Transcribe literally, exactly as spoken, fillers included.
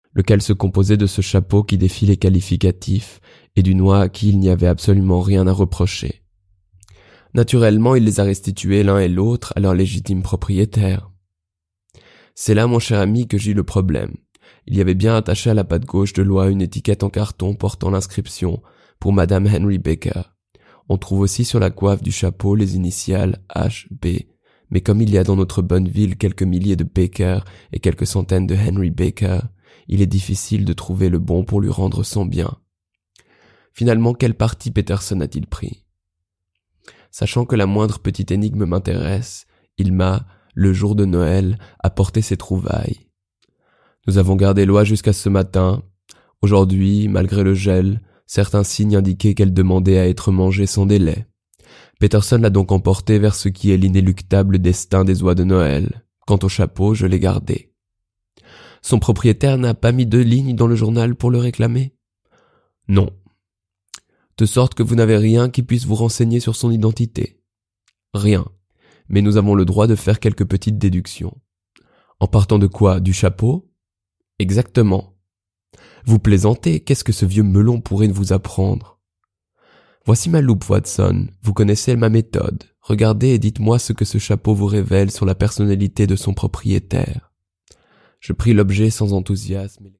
lequel se composait de ce chapeau qui défie les qualificatifs et d'une oie à qui il n'y avait absolument rien à reprocher. Naturellement, il les a restitués l'un et l'autre à leur légitime propriétaire. C'est là, mon cher ami, que j'eus le problème. Il y avait bien attaché à la patte gauche de l'oie une étiquette en carton portant l'inscription « Pour Madame Henry Baker ». On trouve aussi sur la coiffe du chapeau les initiales H B, mais comme il y a dans notre bonne ville quelques milliers de Baker et quelques centaines de Henry Baker, il est difficile de trouver le bon pour lui rendre son bien. Finalement, quel parti Peterson a-t-il pris? Sachant que la moindre petite énigme m'intéresse, il m'a, le jour de Noël, apporté ses trouvailles. Nous avons gardé l'oie jusqu'à ce matin. Aujourd'hui, malgré le gel, certains signes indiquaient qu'elle demandait à être mangée sans délai. Peterson l'a donc emportée vers ce qui est l'inéluctable destin des oies de Noël. Quant au chapeau, je l'ai gardé. Son propriétaire n'a pas mis deux lignes dans le journal pour le réclamer? Non. De sorte que vous n'avez rien qui puisse vous renseigner sur son identité? Rien. Mais nous avons le droit de faire quelques petites déductions. En partant de quoi? Du chapeau? Exactement. Vous plaisantez, qu'est-ce que ce vieux melon pourrait vous apprendre? Voici ma loupe, Watson, vous connaissez ma méthode. Regardez et dites-moi ce que ce chapeau vous révèle sur la personnalité de son propriétaire. Je pris l'objet sans enthousiasme.